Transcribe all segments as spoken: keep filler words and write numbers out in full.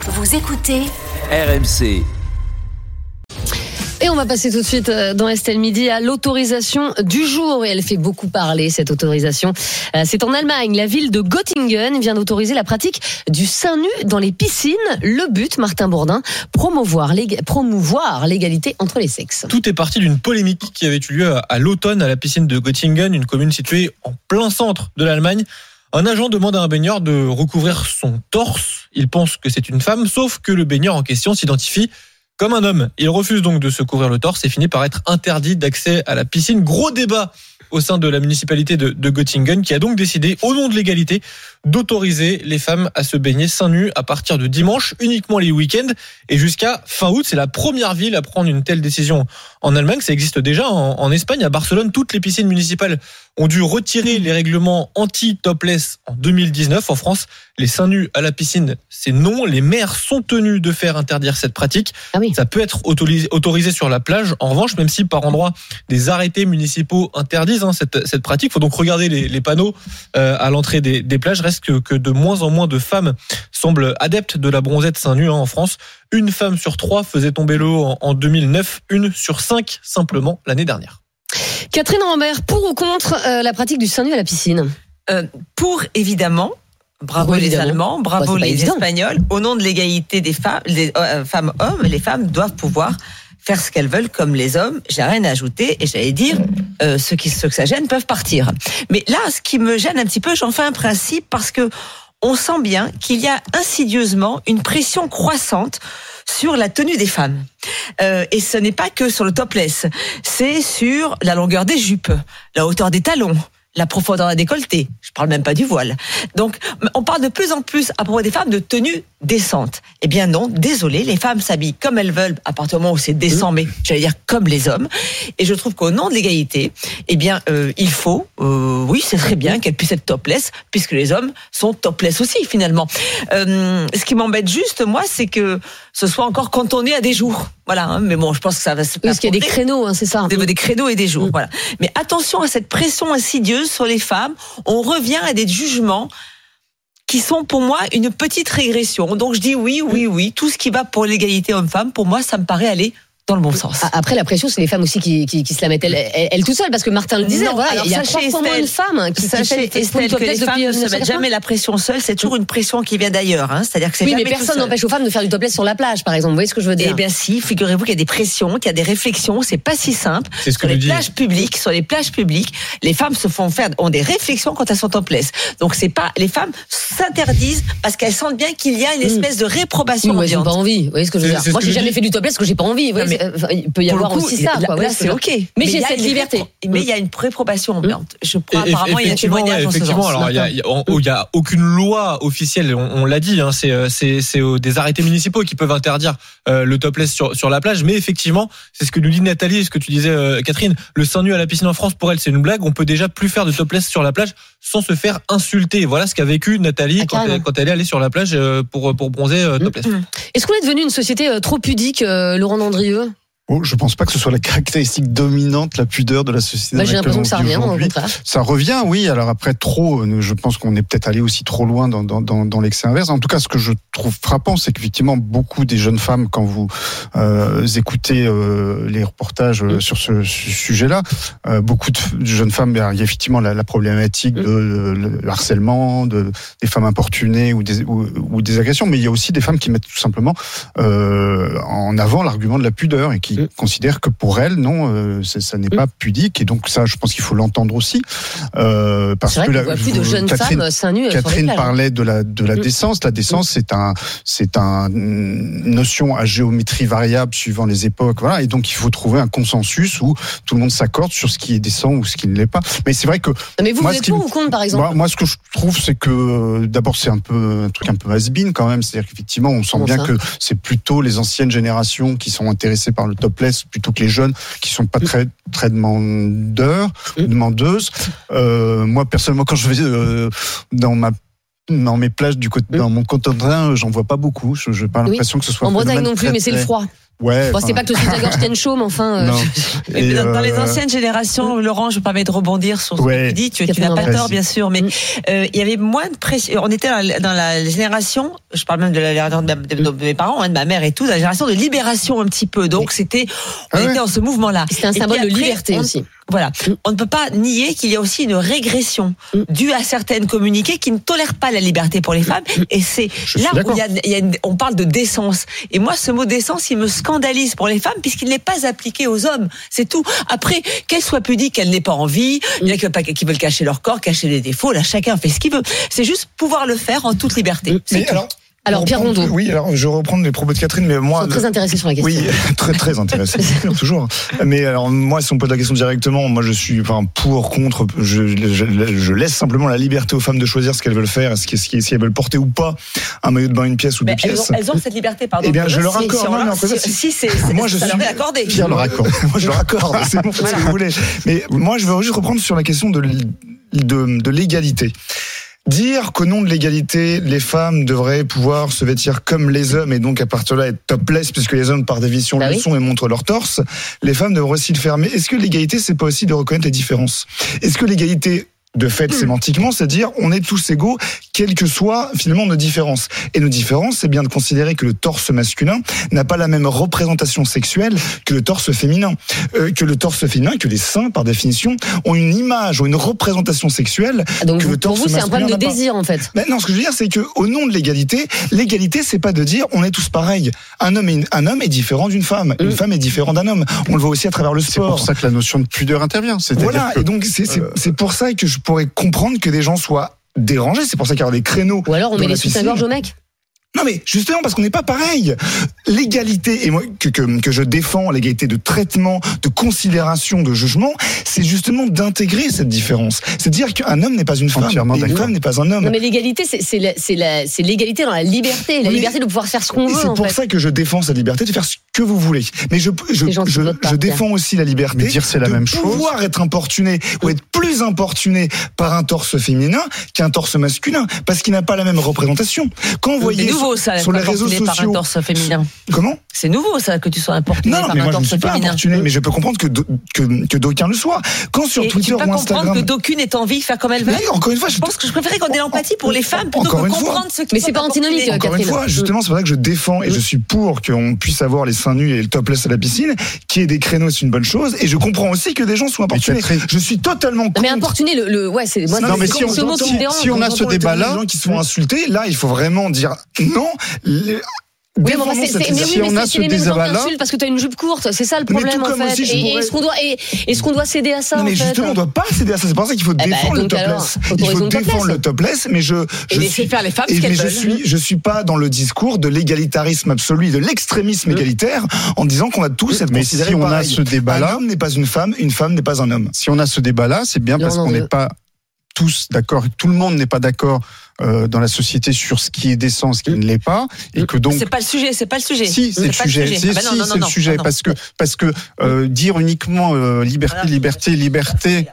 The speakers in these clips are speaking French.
Vous écoutez R M C. Et on va passer tout de suite dans Estelle Midi à l'autorisation du jour. Et elle fait beaucoup parler, cette autorisation. C'est en Allemagne. La ville de Göttingen vient d'autoriser la pratique du sein nu dans les piscines. Le but, Martin Bourdin, promouvoir, l'ég- promouvoir l'égalité entre les sexes. Tout est parti d'une polémique qui avait eu lieu à l'automne à la piscine de Göttingen, une commune située en plein centre de l'Allemagne. Un agent demande à un baigneur de recouvrir son torse. Il pense que c'est une femme, sauf que le baigneur en question s'identifie comme un homme. Il refuse donc de se couvrir le torse et finit par être interdit d'accès à la piscine. Gros débat au sein de la municipalité de, de Göttingen qui a donc décidé, au nom de l'égalité, d'autoriser les femmes à se baigner seins nus à partir de dimanche, uniquement les week-ends et jusqu'à fin août. C'est la première ville à prendre une telle décision en Allemagne. Ça existe déjà en, en Espagne. À Barcelone, toutes les piscines municipales ont dû retirer les règlements anti-topless en deux mille dix-neuf. En France, les seins nus à la piscine, c'est non. Les maires sont tenus de faire interdire cette pratique. Ah oui. Ça peut être autorisé, autorisé sur la plage. En revanche, même si par endroit, des arrêtés municipaux interdisent hein, cette, cette pratique, il faut donc regarder les, les panneaux euh, à l'entrée des, des plages. Reste que, que de moins en moins de femmes semblent adeptes de la bronzette seins nus hein, en France. Une femme sur trois faisait tomber l'eau en, en deux mille neuf, une sur cinq simplement l'année dernière. Catherine Rambert, pour ou contre euh, la pratique du sein nu à la piscine ? Euh, pour, évidemment. Bravo Pour, les évidemment. Allemands, bravo Ouais, les évident. Espagnols. Au nom de l'égalité des femmes, des euh, femmes-hommes, les femmes doivent pouvoir faire ce qu'elles veulent comme les hommes. J'ai rien à ajouter et j'allais dire, euh, ceux qui ceux que ça gêne peuvent partir. Mais là, ce qui me gêne un petit peu, j'en fais un principe parce que on sent bien qu'il y a insidieusement une pression croissante sur la tenue des femmes. Euh, et ce n'est pas que sur le topless, c'est sur la longueur des jupes, la hauteur des talons, la profondeur des décolletés. Je parle même pas du voile. Donc, on parle de plus en plus à propos des femmes de tenue décente. Eh bien non, désolé, les femmes s'habillent comme elles veulent à partir du moment où c'est décent, mais j'allais dire comme les hommes. Et je trouve qu'au nom de l'égalité, eh bien, euh, il faut, euh, oui, c'est très bien qu'elles puissent être topless, puisque les hommes sont topless aussi finalement. Euh, ce qui m'embête juste, moi, c'est que ce soit encore cantonné à des jours. Voilà, hein, mais bon, je pense que ça va se. Parce qu'il y a des créneaux, hein, c'est ça. Des, des créneaux et des jours, mmh. Voilà. Mais attention à cette pression insidieuse sur les femmes. On revient à des jugements qui sont pour moi une petite régression. Donc je dis oui, oui, oui. Tout ce qui va pour l'égalité homme-femme, pour moi, ça me paraît aller dans le bon sens. Après, la pression, c'est les femmes aussi qui, qui, qui se la mettent elles, elles, elles tout seules, parce que Martin le disait, non, voilà, alors il y a trois fois moins de femmes qui sachez, qui Estelle, que les femmes ne se mettent jamais la pression seule, c'est toujours une pression qui vient d'ailleurs. Hein. C'est-à-dire que c'est oui, jamais mais personne tout seul. n'empêche aux femmes de faire du topless sur la plage, par exemple. Vous voyez ce que je veux dire ? Eh bien si, figurez-vous qu'il y a des pressions, qu'il y a des réflexions, c'est pas si simple. C'est ce que sur les dit. plages publiques, sur les plages publiques, les femmes se font faire, ont des réflexions quand elles sont topless. Donc c'est pas, les femmes s'interdisent parce qu'elles sentent bien qu'il y a une espèce de réprobation oui, moi, j'ai ambiante. pas envie. Vous voyez ce que je veux C'est- dire ? c'est Moi, ce j'ai que je jamais dis. fait du topless parce que j'ai pas envie. Vous voyez, Non, mais c'est- il peut y Pour le avoir coup, aussi ça, là, quoi. là, Ouais, c'est ok. Mais j'ai il y a cette une liberté. répro- Mais il y a une réprobation ambiante. Je crois, Et- et- apparemment, il y a un effectivement, témoignage ouais, en ce effectivement. sens. Alors, il y a, il y a, on- il y a aucune loi officielle. On, on l'a dit. Hein, c'est, c'est, c'est des arrêtés municipaux qui peuvent interdire euh, le topless sur sur la plage. Mais effectivement, c'est ce que nous dit Nathalie, et ce que tu disais, euh, Catherine. Le sein nu à la piscine en France, pour elle, c'est une blague. On peut déjà plus faire de topless sur la plage sans se faire insulter. Voilà ce qu'a vécu Nathalie Ah, quand, carrément. elle, quand elle est allée sur la plage euh, pour pour bronzer euh, topless. Est-ce qu'on est devenu une société euh, trop pudique, euh, Laurent Dandrieux ? Oh, je pense pas que ce soit la caractéristique dominante, la pudeur de la société. Bah, dans j'ai laquelle l'impression on que ça vit revient, au aujourd'hui. contraire. Ça revient, oui. Alors après, trop, euh, je pense qu'on est peut-être allé aussi trop loin dans, dans, dans, dans l'excès inverse. En tout cas, ce que je trouve frappant, c'est qu'effectivement, beaucoup des jeunes femmes, quand vous euh, écoutez euh, les reportages euh, sur ce, ce sujet-là, euh, beaucoup de jeunes femmes, il y a effectivement la, la problématique de le, le harcèlement, de, des femmes importunées ou des, ou, ou des agressions, mais il y a aussi des femmes qui mettent tout simplement euh, en avant l'argument de la pudeur et qui Mm. considèrent que pour elles, non, euh, c'est, ça n'est Mm. pas pudique. Et donc ça, je pense qu'il faut l'entendre aussi. Euh, parce C'est vrai que qu'on la, voit plus de vous- jeunes Catherine, femmes seins nus sur les Catherine plages. parlait de la de la Mm. décence. La décence, c'est un c'est un une notion à géométrie variable suivant les époques. Voilà. Et donc il faut trouver un consensus où tout le monde s'accorde sur ce qui est décent ou ce qui ne l'est pas. Mais c'est vrai que Non, mais vous, moi, vous ce êtes qui pour me- ou contre, par exemple ? moi, moi, ce que je trouve, c'est que euh, d'abord c'est un peu un truc un peu has-been quand même. C'est-à-dire qu'effectivement, on sent Comment bien ça que c'est plutôt les anciennes générations qui sont intéressées par le topless plutôt que les jeunes qui sont pas très très demandeurs, Mm. demandeuses. Euh, moi, personnellement, quand je vais euh, dans ma dans mes plages du côté, dans mon Cotentin, j'en vois pas beaucoup. Je n'ai pas Oui. l'impression que ce soit En un Bretagne phénomène non plus, très, mais c'est le très- froid. Ouais. Bon, c'est pas que le soutien-gorge tienne chaud, mais enfin. Euh, Non. Mais Et dans, dans les euh, anciennes générations, Laurent, je me permets de rebondir sur ce Ouais. que tu dis. Tu, tu Catherine n'as pas Lambert. tort, bien sûr, mais Mm. euh, il y avait moins de pression. On était dans la, dans la génération, je parle même de la génération de, de- de mes parents, hein, de ma mère et tout, dans la génération de libération un petit peu. Donc c'était, on Ah ouais. était dans ce mouvement-là. C'était un Et symbole puis de après, liberté on- aussi. Voilà. Mm. On ne peut pas nier qu'il y a aussi une régression Mm. due à certaines communiqués qui ne tolèrent pas la liberté pour les femmes. Et c'est Je suis là où d'accord. il y a, il y a une- on parle de décence. Et moi, ce mot décence, il me scandalise pour les femmes puisqu'il n'est pas appliqué aux hommes. C'est tout. Après, qu'elle soit pudique, qu'elle n'ait pas envie, il y en a qui veulent- qui veulent cacher leur corps, cacher les défauts. Là, chacun fait ce qu'il veut. C'est juste pouvoir le faire en toute liberté. C'est Mais tout. alors, Alors, pour Pierre reprendre- Rondeau. Oui, alors je reprends les propos de Catherine, mais Ils moi. sont très intéressés sur la question. Oui, très très intéressé, toujours. Mais alors moi, si on pose la question directement, moi je suis, enfin, pour, contre, je, je, je laisse simplement la liberté aux femmes de choisir ce qu'elles veulent faire, ce qui, ce qui, si elles veulent porter ou pas un maillot de bain, une pièce ou Mais deux elles, pièces. ont, elles ont cette liberté, pardon. Eh bien, je leur Si- accorde. Si, on Non, mais leur- en fait, si, si- si, c'est, c'est, Moi, je ça leur suis- est accordé. Pierre le raccorde. Moi, je le raccorde. C'est bon, faites ce que vous voulez. Mais moi, je veux juste reprendre sur la question de, de, de l'égalité. Dire qu'au nom de l'égalité, les femmes devraient pouvoir se vêtir comme les hommes et donc à partir de là être topless, puisque les hommes par définition Bah le oui. sont et montrent leur torse, les femmes devraient aussi le faire. Mais est-ce que l'égalité, c'est pas aussi de reconnaître les différences ? Est-ce que l'égalité, de fait, sémantiquement, c'est dire on est tous égaux, quelles que soient finalement nos différences. Et nos différences, c'est bien de considérer que le torse masculin n'a pas la même représentation sexuelle que le torse féminin, euh, que le torse féminin, que les seins, par définition, ont une image ou une représentation sexuelle. Ah, donc, que vous- le pour torse vous, c'est un problème de masculin n'a pas. désir, en fait. Ben non, ce que je veux dire, c'est que au nom de l'égalité, l'égalité, c'est pas de dire on est tous pareils. Un homme, est, une- un homme est différent d'une femme, une Mm. femme est différente d'un homme. On le voit aussi à travers le C'est sport. pour ça que la notion de pudeur intervient. C'est-à-dire Voilà, que, et donc c'est c'est- euh, c'est pour ça que je pourrais comprendre que des gens soient dérangés. C'est pour ça qu'il y a des créneaux. Ou alors, on dans met la les soutiens-gorge piscine. aux mecs. Non mais justement parce qu'on n'est pas pareil. L'égalité et moi que, que que je défends, l'égalité de traitement, de considération, de jugement, c'est justement d'intégrer cette différence. C'est dire qu'un homme n'est pas une femme Entièrement et une d'accord. femme n'est pas un homme. Non, mais l'égalité, c'est, c'est, la- c'est, la- c'est l'égalité dans la liberté. La Oui. liberté de pouvoir faire ce qu'on Et veut, c'est en pour fait. ça que je défends cette liberté de faire ce que vous voulez. Mais je je C'est gentil je, de votre part, je Pierre. défends aussi la liberté Mais dire c'est la de même chose. pouvoir être importuné ou être plus importuné par un torse féminin qu'un torse masculin parce qu'il n'a pas la même représentation. Quand vous C'est voyez nouveau, ça, sur les d'être réseaux importuné par un sociaux, torse féminin. comment C'est nouveau, ça, que tu sois importuné Non, par mais un moi je ne torse suis pas féminin. importuné, mais je peux comprendre que do- que, que d'aucuns le soient. Quand sur Et Twitter tu peux ou pas Instagram, comprendre que d'aucune ait envie de faire comme elle veut. mais encore une fois, je, Je pense que je préférais qu'on ait l'empathie pour les femmes plutôt Encore que une fois. comprendre ce qui Mais c'est pas antinomique, encore Catherine. une fois, justement, c'est pour ça que je défends et je suis pour qu'on puisse avoir les seins nus et le topless à la piscine, qu'il y ait des créneaux, c'est une bonne chose. Et je comprends aussi que des gens soient importunés. Catherine- Je suis totalement Non, contre. mais importuné, le, le, ouais, c'est, moi, Non, c'est- mais c'est si on ce mot qui me entend- dérange. si on a Quand ce j'entends les débat-là- gens qui se font insulter, là, il faut vraiment dire non. les- Oui, mais, défendons enfin, c'est, cette c'est, mais oui, Si mais on c'est, a c'est ce les mêmes gens qui débat-là- insultent parce que tu as une jupe courte, c'est ça le Mais problème tout en comme fait. aussi, je Et, et pourrais- est-ce qu'on doit, et, est-ce qu'on doit céder à ça Non en mais fait justement, on ne doit pas céder à ça. C'est pour ça qu'il faut ben, défendre le donc alors, topless. Il autorisons faut le topless. défendre le topless, mais je, Et je laisser suis, faire les femmes ce et- qu'elles mais je veulent. suis, je suis pas dans le discours de l'égalitarisme absolu, de l'extrémisme Mm. égalitaire, en disant qu'on va tous être Mais considérés si on a pareil. ce débat-là- un homme n'est pas une femme, une femme n'est pas un homme. si on a ce débat-là, c'est bien Non, parce non, qu'on mais- n'est pas tous d'accord, tout le monde n'est pas d'accord euh, dans la société sur ce qui est décent, ce qui ne l'est pas, et que donc C'est pas le sujet, c'est pas le sujet. si, c'est le pas sujet. Si, Ah bah non, si, non, c'est non, le non, sujet. non. Parce que, parce que euh, dire uniquement euh, liberté, liberté, liberté.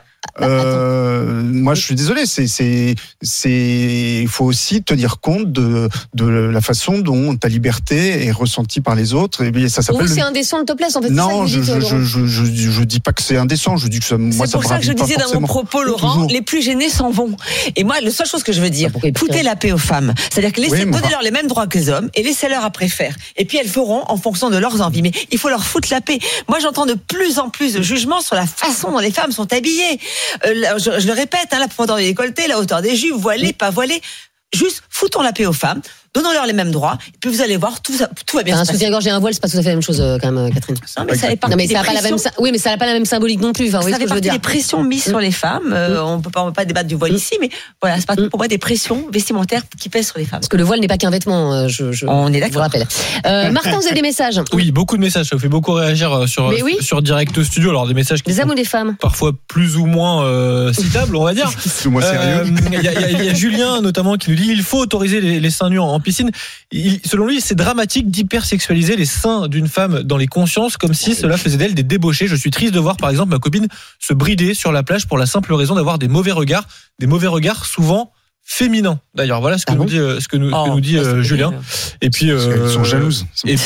Euh, moi, je suis désolé. C'est, c'est, c'est. Il faut aussi tenir compte de de la façon dont ta liberté est ressentie par les autres. Et bien, ça Pour s'appelle. vous, le- c'est indécent le topless en fait. Non, c'est ça que je, vous je, dites, je, Laurent. je, je, je dis pas que c'est indécent. Je dis que ça, moi, C'est ça pour me ça que je ravit pas disais dans mon forcément. propos, Laurent, Toujours. les plus gênés s'en vont. Et moi, la seule chose que je veux dire, Ah, pourquoi ils foutez partent la paix aux femmes. C'est-à-dire que laissez, Oui, moi- donnez-leur les mêmes droits que les hommes et laissez-leur après faire. Et puis elles feront en fonction de leurs envies. Mais il faut leur foutre la paix. Moi, j'entends de plus en plus de jugements sur la façon dont les femmes sont habillées. Euh, là, je, je le répète, hein, la profondeur des décolletés, la hauteur des jupes, voilées, pas voilées. Juste foutons la paix aux femmes, donnons-leur les mêmes droits, et puis vous allez voir, tout, ça, tout va bien Un se passer. soutien-gorge et un voile, c'est pas tout à fait la même chose euh, quand même, euh, Catherine. Non, mais ça fait partie Non, mais des ça n'a pas la même, pressions- sy- oui, mais ça n'a pas la même symbolique non plus. Enfin, vous voyez ça ce fait que je veux partie dire. des pressions mises sur les femmes. Euh, on peut pas, on peut pas débattre du voile ici, mais voilà, c'est pas pour moi des pressions vestimentaires qui pèsent sur les femmes. Parce que le voile n'est pas qu'un vêtement, euh, je, je, On est je vous d'accord. rappelle. Euh, Martin, vous avez des messages. Oui, beaucoup de messages. Ça vous fait beaucoup réagir euh, sur, Mais oui. sur Direct Studio. Alors, des messages qui Des sont hommes ou des femmes parfois plus ou moins euh, citables, on va dire. C'est moins sérieux. Euh, Il y, a- il y a- il y a Julien notamment qui nous dit il faut autoriser les, les seins nus en, en piscine. Il, selon lui, c'est dramatique d'hypersexualiser les seins d'une femme dans les consciences comme si cela faisait d'elle des débauchés. Je suis triste de voir par exemple ma copine se brider sur la plage pour la simple raison d'avoir des mauvais regards, des mauvais regards souvent féminins. D'ailleurs, voilà ce que Ah nous bon dit euh, ce que nous, ce que Oh, nous dit ça, c'est euh, Julien. terrible. Et puis Parce qu'elles euh, sont jalouses. c'est et pour ça.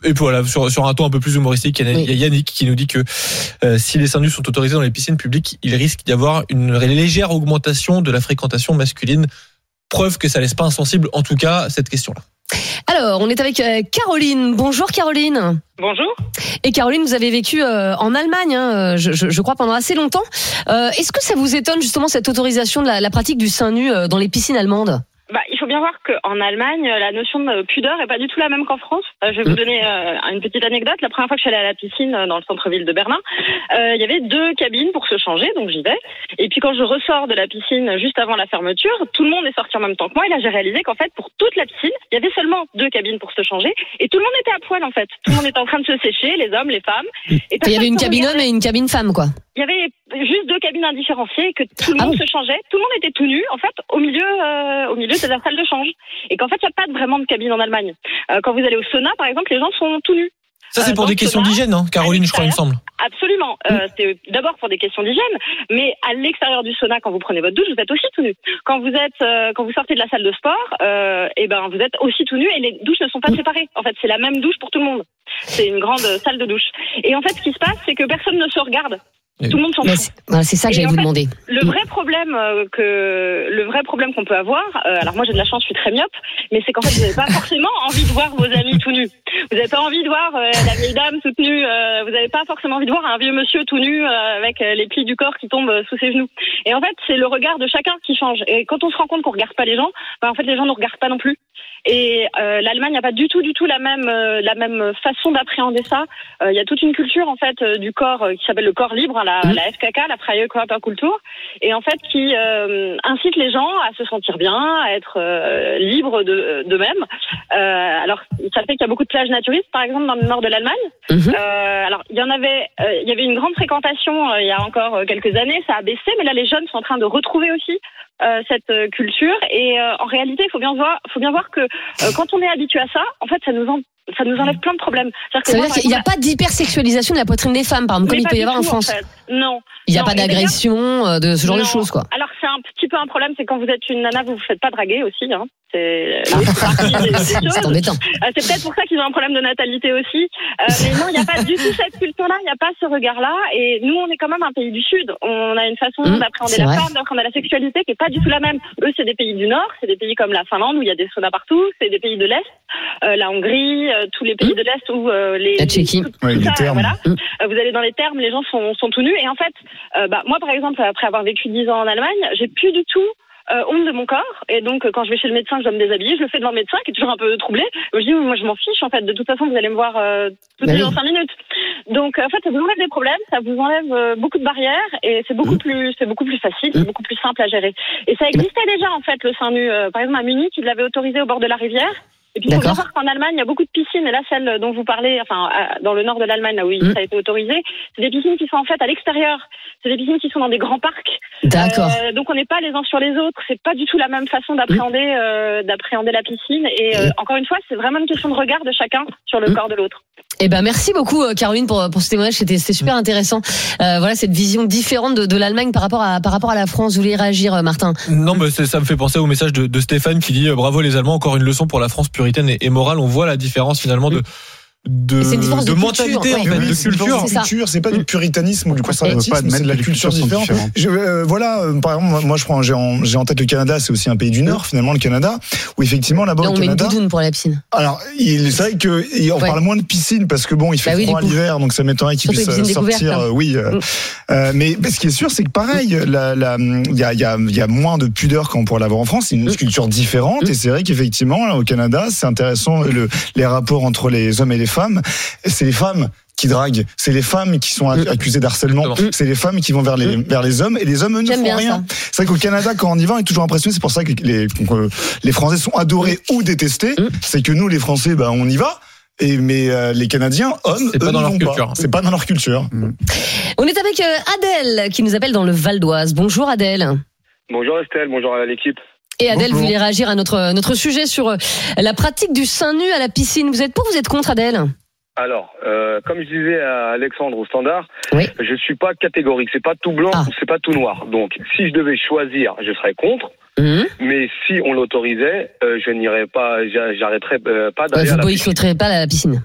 Et puis voilà, sur, sur un ton un peu plus humoristique, il y a, Oui. il y a Yannick qui nous dit que euh, si les seins nus sont autorisés dans les piscines publiques, il risque d'y avoir une légère augmentation de la fréquentation masculine. Preuve que ça laisse pas insensible, en tout cas, cette question-là. Alors, on est avec euh, Caroline. Bonjour Caroline. Bonjour. Et Caroline, vous avez vécu euh, en Allemagne, hein, je, je, je crois, pendant assez longtemps. Euh, est-ce que ça vous étonne justement cette autorisation de la, la pratique du sein nu euh, dans les piscines allemandes ? Bah, il faut bien voir qu'en Allemagne, la notion de pudeur est pas du tout la même qu'en France. Euh, je vais vous donner euh, une petite anecdote. La première fois que je suis allée à la piscine euh, dans le centre-ville de Berlin, euh, il y avait deux cabines pour se changer, donc j'y vais. Et puis quand je ressors de la piscine juste avant la fermeture, tout le monde est sorti en même temps que moi. Et là, j'ai réalisé qu'en fait, pour toute la piscine, il y avait seulement deux cabines pour se changer. Et tout le monde était à poil, en fait. Tout le monde était en train de se sécher, les hommes, les femmes. Et Il y avait une personne cabine ne homme et une cabine femme, quoi. Il y avait juste deux cabines indifférenciées, que tout le Ah monde bon se changeait, tout le monde était tout nu, en fait, au milieu, euh, au milieu de la salle de change. Et qu'en fait, il n'y a pas vraiment de cabine en Allemagne. Euh, quand vous allez au sauna, par exemple, les gens sont tout nus. Ça, c'est Euh, pour dans des le questions sauna, d'hygiène, hein, Caroline, je crois, il me semble. Absolument. Euh, c'est d'abord pour des questions d'hygiène, mais à l'extérieur du sauna, quand vous prenez votre douche, vous êtes aussi tout nu. Quand vous êtes, euh, quand vous sortez de la salle de sport, euh, et ben vous êtes aussi tout nu et les douches ne sont pas séparées. En fait, c'est la même douche pour tout le monde. C'est une grande salle de douche. Et en fait, ce qui se passe, c'est que personne ne se regarde. Tout le monde s'en Mais fout. c'est, voilà, c'est ça que Et j'allais en vous fait, demander. Le vrai problème euh, que le vrai problème qu'on peut avoir, euh, alors moi j'ai de la chance, je suis très myope, mais c'est qu'en fait vous n'avez pas forcément envie de voir vos amis tout nus. Vous n'avez pas envie de voir euh, la vieille dame toute nue. Euh, vous n'avez pas forcément envie de voir un vieux monsieur tout nu euh, avec euh, les plis du corps qui tombent euh, sous ses genoux. Et en fait c'est le regard de chacun qui change. Et quand on se rend compte qu'on regarde pas les gens, ben, en fait les gens ne regardent pas non plus. Et euh, l'Allemagne n'a pas du tout, du tout la même, euh, la même façon d'appréhender ça. Il euh, y a toute une culture en fait euh, du corps euh, qui s'appelle le corps libre, hein, la, mmh. la F K K, la Freie Körperkultur, et en fait qui euh, incite les gens à se sentir bien, à être euh, libres de d'eux-mêmes. Euh, alors ça fait qu'il y a beaucoup de plages naturistes, par exemple dans le nord de l'Allemagne. Mmh. Euh, alors il y en avait, euh, il y avait une grande fréquentation euh, il y a encore quelques années, ça a baissé, mais là les jeunes sont en train de retrouver aussi Euh, cette euh, culture et euh, en réalité il faut bien voir faut bien voir que euh, quand on est habitué à ça en fait ça nous en, ça nous enlève plein de problèmes. C'est-à-dire que ça veut moi, dire qu'il n'y a pas d'hypersexualisation de la poitrine des femmes par exemple comme il peut y avoir en France. En fait. Non. Il n'y a non, pas d'agression euh, de ce genre non. de choses quoi. Alors c'est un petit peu un problème, c'est quand vous êtes une nana vous vous faites pas draguer aussi hein. C'est ah. des, des c'est embêtant. Euh, c'est peut-être pour ça qu'ils ont un problème de natalité aussi. Euh, mais non, il n'y a pas du tout cette culture-là, il n'y a pas ce regard-là. Et nous, on est quand même un pays du Sud. On a une façon mmh, d'appréhender la vrai. femme, d'appréhender la sexualité qui est pas du tout la même. Eux, c'est des pays du Nord, c'est des pays comme la Finlande où il y a des saunas partout. C'est des pays de l'Est, euh, la Hongrie, euh, tous les pays mmh. de l'Est où euh, les la Tchéquie, tout, tout ouais, ça, les termes. Voilà. Mmh. Euh, vous allez dans les termes, les gens sont, sont tout nus. Et en fait, euh, bah, moi, par exemple, après avoir vécu dix ans en Allemagne, j'ai plus du tout Euh, honte de mon corps, et donc euh, quand je vais chez le médecin je dois me déshabiller, je le fais devant le médecin qui est toujours un peu troublé. Je dis moi je m'en fiche en fait, de toute façon vous allez me voir euh, toutes les dans cinq minutes. Donc en fait ça vous enlève des problèmes, ça vous enlève euh, beaucoup de barrières et c'est beaucoup mmh. plus c'est beaucoup plus facile, c'est beaucoup plus simple à gérer. Et ça existait déjà en fait le sein nu. Euh, par exemple à Munich ils l'avaient autorisé au bord de la rivière. Et puis il faut savoir qu'en Allemagne, il y a beaucoup de piscines, et là, celle dont vous parlez, enfin, dans le nord de l'Allemagne, là où mmh. ça a été autorisé, c'est des piscines qui sont en fait à l'extérieur. C'est des piscines qui sont dans des grands parcs. D'accord. Euh, donc on n'est pas les uns sur les autres. C'est pas du tout la même façon d'appréhender, mmh. euh, d'appréhender la piscine. Et euh, mmh. encore une fois, c'est vraiment une question de regard de chacun sur le mmh. corps de l'autre. Eh ben merci beaucoup Caroline pour pour ce témoignage, c'était c'était super intéressant. Euh, voilà cette vision différente de, de l'Allemagne par rapport à par rapport à la France. Vous voulez réagir, Martin? Non, mais ça me fait penser au message de, de Stéphane qui dit bravo les Allemands, encore une leçon pour la France puritaine et, et morale. On voit la différence finalement de de, de, de mentalité culture, en fait, oui, de c'est culture. C'est, culture, c'est pas du puritanisme ou du conservatisme, c'est de la culture différente. Je, euh, voilà, euh, par exemple, moi, moi je prends, j'ai en, j'ai en tête le Canada, c'est aussi un pays du Nord finalement, le Canada, où effectivement là-bas là, au on Canada. On met une doudoune pour la piscine. Alors, il, c'est vrai que il, on ouais. parle moins de piscine parce que bon, il fait bah oui, froid l'hiver, donc ça m'étonnerait qu'il puisse sortir. Euh, oui, euh, mm. euh, mais ce qui est sûr, c'est que pareil, la, la, il y a, il y a, il y a moins de pudeur qu'on pourrait l'avoir en France. C'est une mm. culture différente, mm. et c'est vrai qu'effectivement, là, au Canada, c'est intéressant le, les rapports entre les hommes et les femmes. C'est les femmes qui draguent, c'est les femmes qui sont accusées d'harcèlement, mmh. c'est les femmes qui vont vers les vers les hommes et les hommes eux, ne J'aime font rien. Ça. C'est vrai qu'au Canada quand on y va on est toujours impressionné, c'est pour ça que les euh, les Français sont adorés mmh. ou détestés, mmh. c'est que nous les Français bah on y va. Et mais euh, les Canadiens hommes c'est eux pas dans ne leur vont culture. Pas. C'est pas dans leur culture. Mmh. On est avec Adèle qui nous appelle dans le Val d'Oise. Bonjour Adèle. Bonjour Estelle, bonjour à l'équipe. Et Adèle Bonjour. voulait réagir à notre notre sujet sur la pratique du sein nu à la piscine. Vous êtes pour ou vous êtes contre Adèle? Alors, euh, comme je disais à Alexandre au standard, oui. je suis pas catégorique. C'est pas tout blanc ah. ou c'est pas tout noir. Donc, si je devais choisir, je serais contre. Mmh. Mais si on l'autorisait, euh, je n'irais pas, j'arrêterais euh, pas d'aller ouais, à la piscine. Vous boycotterez pas la piscine. Mmh.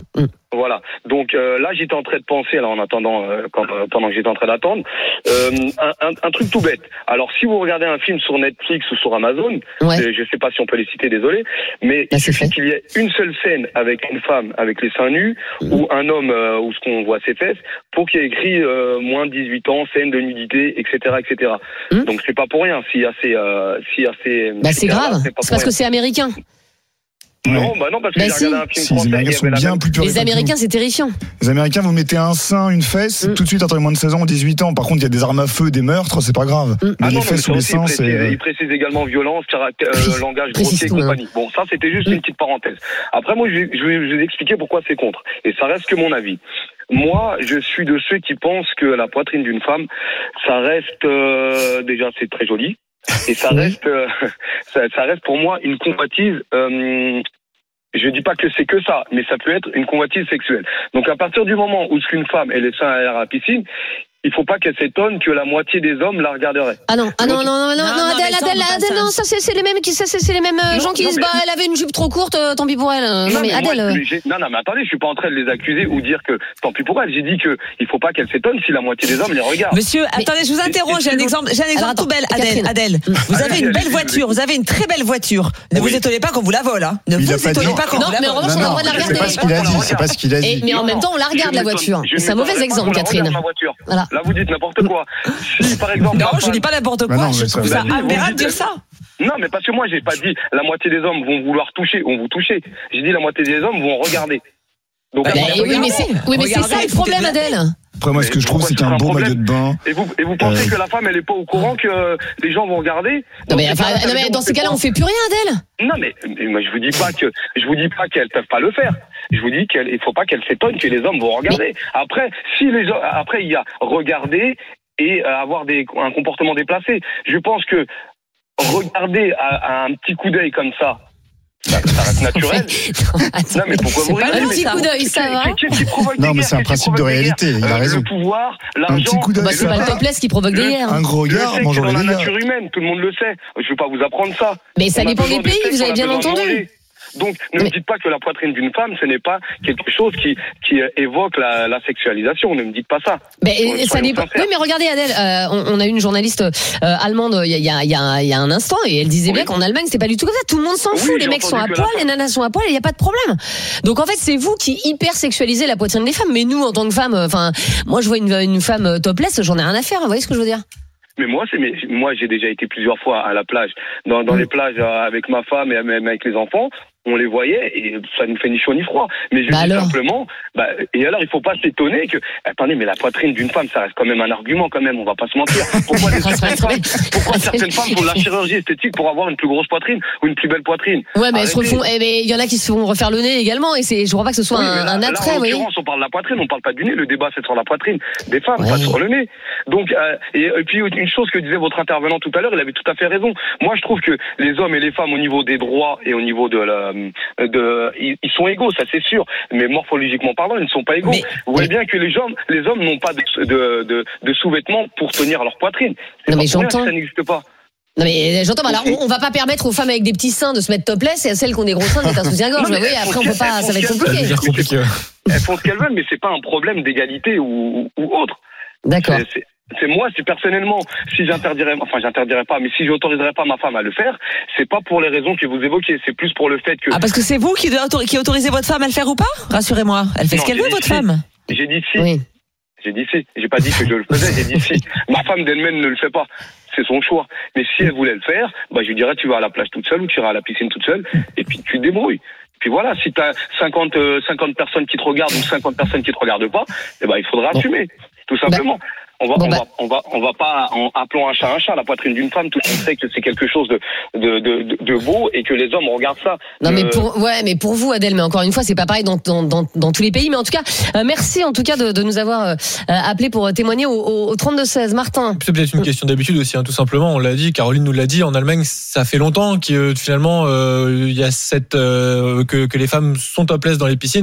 Voilà. Donc euh, là, j'étais en train de penser, alors en attendant, euh, quand, euh, pendant que j'étais en train d'attendre, euh, un, un, un truc tout bête. Alors, si vous regardez un film sur Netflix ou sur Amazon, ouais. je sais pas si on peut les citer, désolé, mais là, il suffit qu'il y ait une seule scène avec une femme avec les seins nus mmh. ou un homme euh, où ce qu'on voit ses fesses pour qu'il y ait écrit euh, moins de dix-huit ans, scène de nudité, et cetera, et cetera. Mmh. Donc c'est pas pour rien. S'il y a ces, euh, s'il y a ces, bah c'est grave. C'est, c'est parce rien. Que c'est américain. Non, bah non, parce que bah j'ai si. regardé un film si, français. Les Américains sont bien plus purifiés. Les Américains, c'est terrifiant. Les Américains, vous mettez un sein, une fesse, mm. tout de suite entre les moins de seize ans ou dix-huit ans. Par contre, il y a des armes à feu, des meurtres, c'est pas grave. Mm. Mais ah les non, fesses ou les seins, c'est. Il précise également violence, caractère, euh, langage grossier et compagnie. Hein. Bon, ça, c'était juste mm. une petite parenthèse. Après, moi, je vais, je vais vous expliquer pourquoi c'est contre. Et ça reste que mon avis. Moi, je suis de ceux qui pensent que la poitrine d'une femme, ça reste euh, déjà c'est très joli et ça reste, euh, ça, ça reste pour moi une convoitise. Euh, Je dis pas que c'est que ça, mais ça peut être une convoitise sexuelle. Donc à partir du moment où une femme elle est seins à la piscine, il faut pas qu'elle s'étonne que la moitié des hommes la regarderaient. Ah non, ah non, non, non, non, non, non, Adèle, Adèle, Adèle, non, ça c'est, c'est les mêmes qui, ça c'est, c'est les mêmes non, gens qui disent, bah, elle avait une jupe trop courte, euh, tant pis pour elle. Non, non mais, mais Adèle. Moi, non, non, mais attendez, je suis pas en train de les accuser ou dire que tant pis pour elle. J'ai dit que il faut pas qu'elle s'étonne si la moitié des hommes les regardent. Monsieur, mais, attendez, je vous interromps. J'ai un exemple, j'ai un exemple tout belle, Adèle, Adèle. Vous avez une belle voiture, vous avez une très belle voiture. Ne vous étonnez pas qu'on vous la vole, hein. Ne vous étonnez pas qu'on vous la vole. Non, mais en revanche, on a le droit de la regarder. C'est pas ce qu'il a dit, c'est pas ce qu'il a dit. Mais en même temps, on la regarde la voiture. C'est un mauvais exemple, Catherine. Là, vous dites n'importe quoi. Si, par exemple, non, je dis pas n'importe quoi. Non, je trouve ça aberrant de dire ça. Non, mais parce que moi, j'ai pas dit la moitié des hommes vont vouloir toucher, vont vous toucher. J'ai dit la moitié des hommes vont regarder. Donc, bah, bah, oui, mais c'est, oui, mais c'est ça le problème, Adèle. Après, moi, ce que je trouve, c'est qu'un bon maillot de bain. Et vous, et vous pensez euh... que la femme, elle est pas au courant que les gens vont regarder? Non, mais, enfin, non, mais dans ces cas-là, on fait plus rien, Adèle. Non, mais, mais moi, je vous dis pas que, je vous dis pas qu'elles peuvent pas le faire. Je vous dis qu'il faut pas qu'elles s'étonnent que les hommes vont regarder. Mais... Après, si les, après, il y a regarder et avoir des, un comportement déplacé. Je pense que regarder à, à un petit coup d'œil comme ça, ça, ça reste naturel. non, non, mais pourquoi vous rigolez? Un petit coup d'œil, ça va. Non, mais c'est un principe de réalité. Il a raison. Le pouvoir, l'argent. Un petit coup d'œil. Bah, c'est pas le topless qui provoque des guerres. Un gros regard, bonjour les gars. C'est dans la nature humaine, tout le monde le sait. Je vais pas vous apprendre ça. Mais ça dépend des pays, vous avez bien entendu. Donc, ne me dites pas que la poitrine d'une femme, ce n'est pas quelque chose qui, qui évoque la, la sexualisation. Ne me dites pas ça. Mais Soyons ça dépend. Oui, mais regardez, Adèle, euh, on, on a eu une journaliste euh, allemande il y a, il y a, il y a un instant et elle disait oui. bien qu'en Allemagne, c'est pas du tout comme ça. Tout le monde s'en fout. Oui, les mecs sont à poil, les nanas sont à poil et il n'y a pas de problème. Donc, en fait, c'est vous qui hyper sexualisez la poitrine des femmes. Mais nous, en tant que femmes, enfin, moi, je vois une, une femme topless, j'en ai rien à faire. Vous voyez ce que je veux dire? Mais moi, c'est, mais moi, j'ai déjà été plusieurs fois à la plage, dans, dans mmh. les plages avec ma femme et même avec les enfants. On les voyait et ça ne fait ni chaud ni froid. Mais je bah dis alors. simplement, bah, et alors il faut pas s'étonner que, attendez, mais la poitrine d'une femme, ça reste quand même un argument quand même, on va pas se mentir. Pourquoi, les certaines, femmes, pourquoi certaines femmes font de la chirurgie esthétique pour avoir une plus grosse poitrine ou une plus belle poitrine? Ouais, mais elles se refont, eh, mais il y en a qui se font refaire le nez également et c'est, je crois pas que ce soit oui, un, là, un attrait, là, en oui. l'occurrence, on parle de la poitrine, on parle pas du nez. Le débat, c'est sur la poitrine des femmes, ouais. pas sur le nez. Donc, euh, et, et puis une chose que disait votre intervenant tout à l'heure, il avait tout à fait raison. Moi, je trouve que les hommes et les femmes au niveau des droits et au niveau de la, de Ils, ils sont égaux, ça c'est sûr, mais morphologiquement parlant, ils ne sont pas égaux. Mais, Vous voyez mais... bien que les hommes, les hommes n'ont pas de, de, de, de sous-vêtements pour tenir leur poitrine. C'est non, mais pas j'entends. Ça n'existe pas. Non mais j'entends. Alors on, on va pas permettre aux femmes avec des petits seins de se mettre topless et à celles qui ont des gros seins de mettre un soutien-gorge. Oui, après on peut pas, ça va être compliqué. Ça compliqué. Elles font ce qu'elles veulent, mais c'est pas un problème d'égalité ou, ou autre. D'accord. C'est, c'est... C'est moi, c'est personnellement, si j'interdirais, enfin j'interdirais pas, mais si j'autoriserais pas ma femme à le faire, c'est pas pour les raisons que vous évoquez, c'est plus pour le fait que... Ah, parce que c'est vous qui, qui autorisez votre femme à le faire ou pas? Rassurez-moi, elle fait non, ce qu'elle veut, votre si. femme. J'ai dit si. Oui. J'ai dit si. J'ai pas dit que je le faisais, j'ai dit si. Ma femme d'elle-même ne le fait pas. C'est son choix. Mais si elle voulait le faire, bah je lui dirais tu vas à la plage toute seule ou tu iras à la piscine toute seule, et puis tu te débrouilles. Puis voilà, si t'as cinquante, cinquante personnes qui te regardent ou cinquante personnes qui te regardent pas, eh ben il faudra bon. assumer, tout simplement. Bah. On va, bon on, bah. va, on va, on va pas, en appelant un chat un chat, la poitrine d'une femme, tout le monde sait que c'est quelque chose de, de, de, de beau et que les hommes regardent ça. Non, euh... mais pour, ouais, mais pour vous, Adèle, mais encore une fois, c'est pas pareil dans, dans, dans, dans tous les pays. Mais en tout cas, euh, merci en tout cas de, de nous avoir euh, appelé pour témoigner au, au, au trente-deux seize. Martin. C'est peut-être une question d'habitude aussi, hein, tout simplement. On l'a dit, Caroline nous l'a dit. En Allemagne, ça fait longtemps que finalement, il euh, y a cette, euh, que, que les femmes sont topless dans les piscines.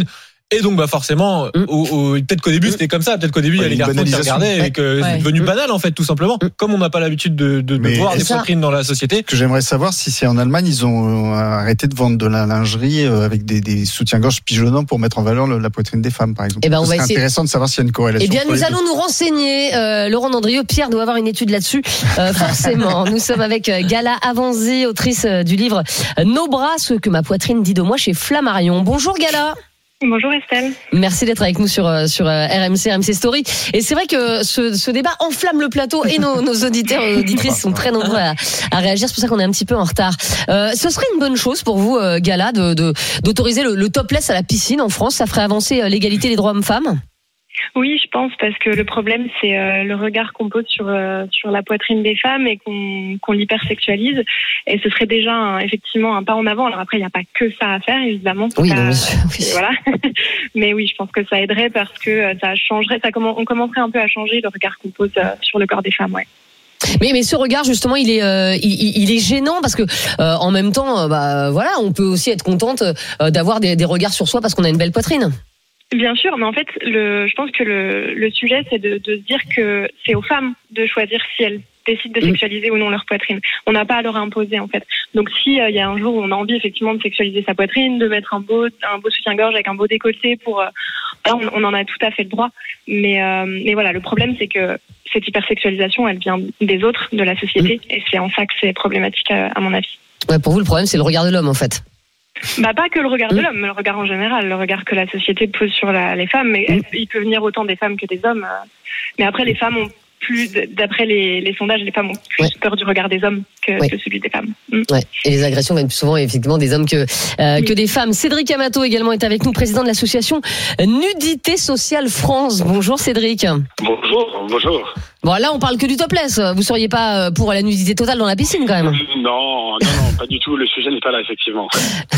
Et donc, bah, forcément, mmh. au, au, peut-être qu'au début, c'était comme ça. Peut-être qu'au début, il y a les garçons qui regardaient et que ouais. c'est devenu mmh. banal, en fait, tout simplement. Mmh. Comme on n'a pas l'habitude de, de, de voir des poitrines dans la société. Ce que j'aimerais savoir, si c'est en Allemagne, ils ont arrêté de vendre de la lingerie avec des, des soutiens-gorge pigeonnants pour mettre en valeur le, la poitrine des femmes, par exemple. Eh ben, on c'est va essayer... intéressant de savoir s'il y a une corrélation. Eh bien, nous allons nous renseigner. Euh, Laurent Dandrieux, Pierre doit avoir une étude là-dessus, euh, forcément. Nous sommes avec Gala Avanzi, autrice du livre Nos bras, ce que ma poitrine dit de moi chez Flammarion. Bonjour Gala. Bonjour Estelle. Merci d'être avec nous sur sur R M C, R M C Story. Et c'est vrai que ce, ce débat enflamme le plateau et nos, nos auditeurs et auditrices sont très nombreux à, à réagir. C'est pour ça qu'on est un petit peu en retard. Euh, ce serait une bonne chose pour vous, Gala, de, de d'autoriser le, le topless à la piscine en France. Ça ferait avancer l'égalité des droits hommes-femmes. Oui, je pense, parce que le problème, c'est euh, le regard qu'on pose sur euh, sur la poitrine des femmes et qu'on qu'on l'hypersexualise. Et ce serait déjà un, effectivement un pas en avant. Alors après, il n'y a pas que ça à faire, évidemment. Oui, ça, non, oui. Voilà. Mais oui, je pense que ça aiderait parce que ça changerait, ça comm- on commencerait un peu à changer le regard qu'on pose euh, sur le corps des femmes, ouais. Mais, mais ce regard justement, il est, euh, il, il est gênant parce que euh, en même temps, euh, bah voilà, on peut aussi être contente euh, d'avoir des, des regards sur soi parce qu'on a une belle poitrine. Bien sûr, mais en fait, le, je pense que le, le sujet, c'est de, de se dire que c'est aux femmes de choisir si elles décident de sexualiser mmh. ou non leur poitrine. On n'a pas à leur imposer, en fait. Donc, si euh, il y a un jour où on a envie effectivement de sexualiser sa poitrine, de mettre un beau, un beau soutien-gorge avec un beau décolleté, pour, euh, là, on, on en a tout à fait le droit. Mais, euh, mais voilà, le problème, c'est que cette hypersexualisation, elle vient des autres, de la société, mmh. et c'est en ça que c'est problématique, à, à mon avis. Ouais, pour vous, le problème, c'est le regard de l'homme, en fait. Bah pas que le regard de l'homme, mais le regard en général, le regard que la société pose sur la, les femmes. Mais il peut venir autant des femmes que des hommes. Mais après, les femmes ont plus, d'après les, les sondages, les femmes ont plus ouais. peur du regard des hommes que, ouais. que celui des femmes. Mm. Ouais. Et les agressions viennent plus souvent effectivement des hommes que euh, oui. que des femmes. Cédric Amato également est avec nous, président de l'association Nudité Sociale France. Bonjour Cédric. Bonjour, bonjour. Bon là on parle que du topless. Vous seriez pas pour la nudité totale dans la piscine quand même? Non, non, non, pas du tout. Le sujet n'est pas là effectivement.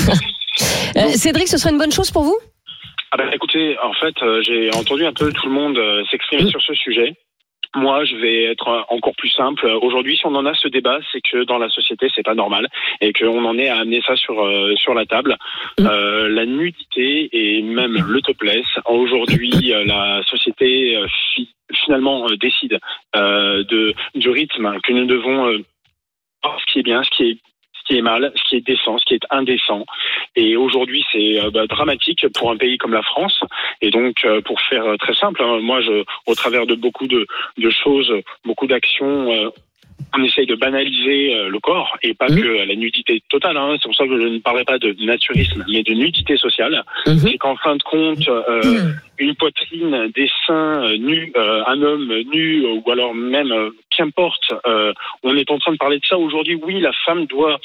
euh, Cédric, ce serait une bonne chose pour vous? Ah ben écoutez, en fait, euh, j'ai entendu un peu tout le monde euh, s'exprimer mmh. sur ce sujet. Moi, je vais être encore plus simple. Aujourd'hui, si on en a ce débat, c'est que dans la société, c'est pas normal et qu'on en est à amener ça sur euh, sur la table. Mmh. Euh, la nudité et même le topless. Aujourd'hui, euh, la société euh, fi- finalement euh, décide euh, de du rythme que nous devons euh, ce qui est bien, ce qui est ce qui est mal, ce qui est décent, ce qui est indécent. Et aujourd'hui, c'est euh, bah, dramatique pour un pays comme la France. Et donc, euh, pour faire euh, très simple, hein, moi, je, au travers de beaucoup de, de choses, beaucoup d'actions, euh, on essaye de banaliser euh, le corps et pas mmh. que la nudité totale. Hein. C'est pour ça que je ne parlerai pas de naturisme, mais de nudité sociale. Mmh. C'est qu'en fin de compte, euh, mmh. une poitrine, des seins euh, nus, euh, un homme nu, euh, ou alors même, euh, qu'importe, euh, on est en train de parler de ça aujourd'hui. Oui, la femme doit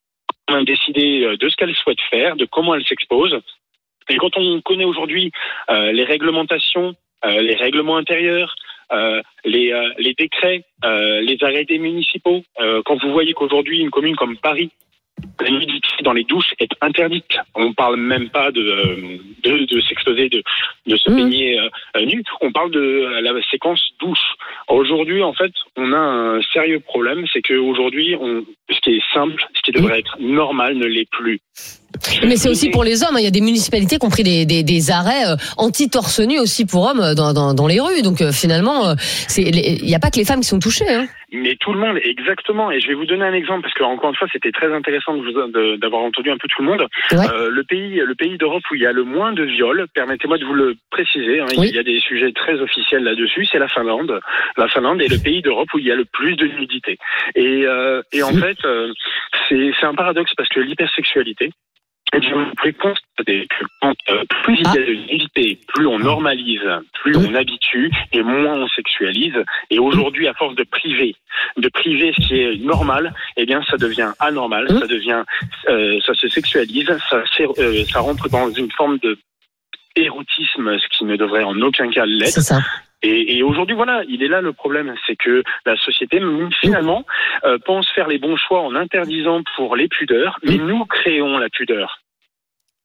décider de ce qu'elle souhaite faire, de comment elle s'expose. Et quand on connaît aujourd'hui euh, les réglementations, euh, les règlements intérieurs, euh, les, euh, les décrets, euh, les arrêtés municipaux, euh, quand vous voyez qu'aujourd'hui une commune comme Paris, la nudité dans les douches est interdite. On parle même pas de de, de s'exposer, de de se baigner euh, nu. On parle de la séquence douche. Aujourd'hui, en fait, on a un sérieux problème, c'est que aujourd'hui, on ce qui est simple, ce qui devrait être normal, ne l'est plus. Mais c'est aussi pour les hommes. Il y a des municipalités qui ont pris des, des, des arrêts anti-torse nu aussi pour hommes dans, dans, dans les rues. Donc finalement, c'est, il n'y a pas que les femmes qui sont touchées. Hein. Mais tout le monde, exactement. Et je vais vous donner un exemple parce que encore une fois, c'était très intéressant de vous, de, d'avoir entendu un peu tout le monde. Ouais. Euh, le pays, le pays d'Europe où il y a le moins de viols, permettez-moi de vous le préciser. Hein, oui. Il y a des sujets très officiels là-dessus. C'est la Finlande. La Finlande est le pays d'Europe où il y a le plus de nudité. Et, euh, et en fait, euh, c'est, c'est un paradoxe parce que l'hypersexualité. Et bien, vous pouvez constater que quand, euh, plus il y a de nudité, plus on normalise, plus on habitue et moins on sexualise. Et aujourd'hui, à force de priver, de priver ce qui est normal, eh bien, ça devient anormal, ça devient, euh, ça se sexualise, ça, euh, ça rentre dans une forme de érotisme, ce qui ne devrait en aucun cas l'être. C'est ça. Et, et aujourd'hui, voilà, il est là le problème, c'est que la société, finalement, euh, pense faire les bons choix en interdisant pour les pudeurs, mais nous créons la pudeur.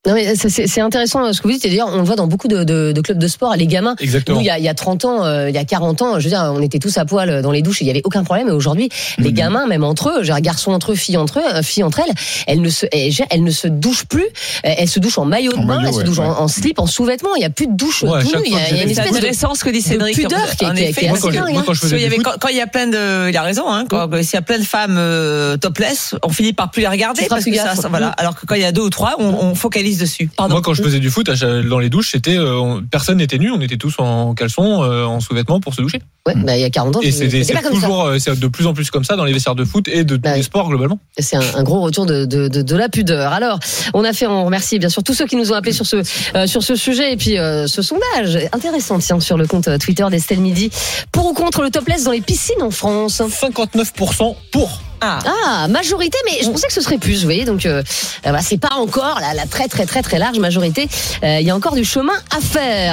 Non mais c'est, c'est intéressant ce que vous dites. Et d'ailleurs, on le voit dans beaucoup de, de, de clubs de sport. Les gamins, Exactement. nous, il y a, il y a trente ans, euh, il y a quarante ans, je veux dire, on était tous à poil dans les douches et il y avait aucun problème. Et aujourd'hui, mmh. les gamins, même entre eux, genre garçons entre eux, filles entre eux, filles entre elles, elles ne se, elles, elles ne se douchent plus. Elles se douchent en maillot de bain, elles se douchent ouais. en, en slip, en sous-vêtements. Il y a plus de douche ouais, tout nu. Il y a, il y a une espèce intéressant de, ce que dit Cédric. De pudeur qui, qui, qui est assez dingue. Moi, quand je faisais il y avait, foot, quand, quand il y a plein de, il a raison, hein, quand mmh. s'il y a plein de femmes euh, topless, on finit par plus les regarder parce que ça, ça, voilà. Alors que quand il y a deux ou trois, on, on focalise dessus. Pardon. Moi, quand je faisais du foot, dans les douches, c'était euh, personne n'était nu, on était tous en caleçon, euh, en sous-vêtements pour se doucher. Ouais, bah il y a quarante ans. Et c'était, c'est, c'est toujours, c'est de plus en plus comme ça dans les vestiaires de foot et de tous bah, les sports globalement. C'est un, un gros retour de, de, de, de la pudeur. Alors, on a fait, on remercie bien sûr tous ceux qui nous ont appelés sur ce, euh, sur ce sujet et puis euh, ce sondage intéressant, tiens, sur le compte Twitter d'Estelle Midi. Pour ou contre le topless dans les piscines en France? cinquante-neuf pour cent pour. Ah. ah, majorité, mais je pensais que ce serait plus, vous voyez, donc euh, bah, c'est pas encore la, la très très très très large majorité. Il euh, y a encore du chemin à faire.